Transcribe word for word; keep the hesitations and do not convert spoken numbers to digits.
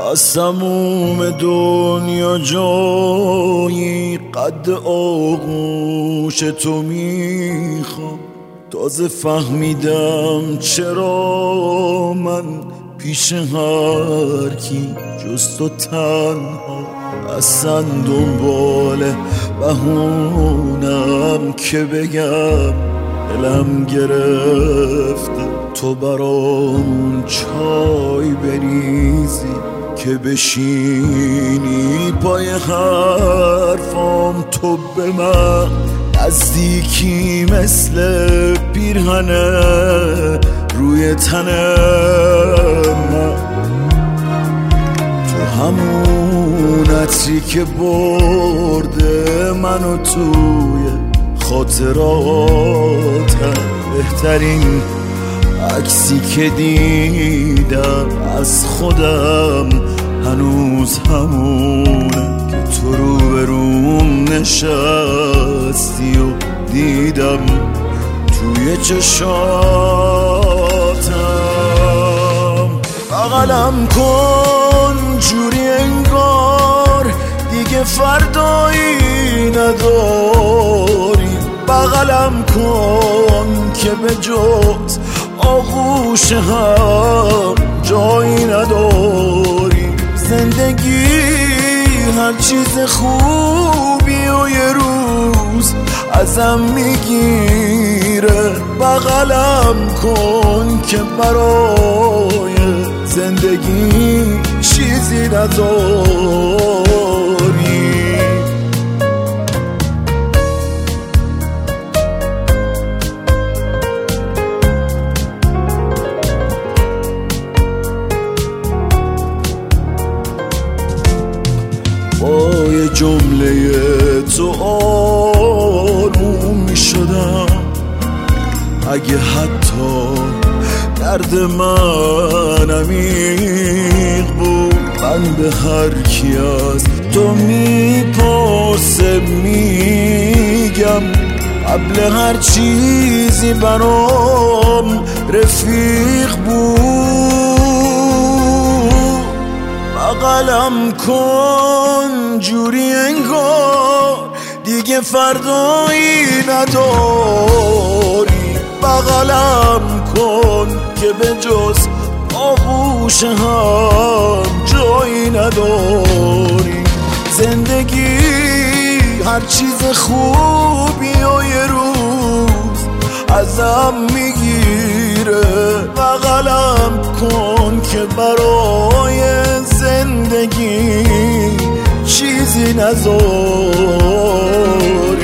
از تموم دنیا جایی قد آغوش تو میخوام. تازه فهمیدم چرا من پیش هر کی جز تو تنها. اصلا دنبال بهونم که بگم دلم گرفته تو برام چای بریزی که بشینی پای حرفام. تو به من نزدیکی مثل پیرهنه روی تن من. تو همون عطری که برده منو توی خاطراتم. بهترین عکسی که دیدم از خودم هنوز همونه که تو رو به روم نشستی و دیدم توی چشاتم. بغلم کن جوری انگار دیگه فردایی نداری. بغلم کن که به جز آغوش هم جایی نداری. زندگی هر چیز خوبی و یه روز ازم میگیره. بغلم کن که برای زندگی چیزی نداری. با یه جمله تو آروم می شدم. اگه حتی درد من عمیق بود من به هر کی از تو میپرسه میگم قبل هر چیزی برام رفیق بود. بغلم کن جوری انگار دیگه فردایی نداری. بغلم کن که به جز آغوش هم جایی نداری. زندگی هر چیز خوبی و یه روز ازم میگیره. بغلم کن که برای زندگی چیزی نذاری.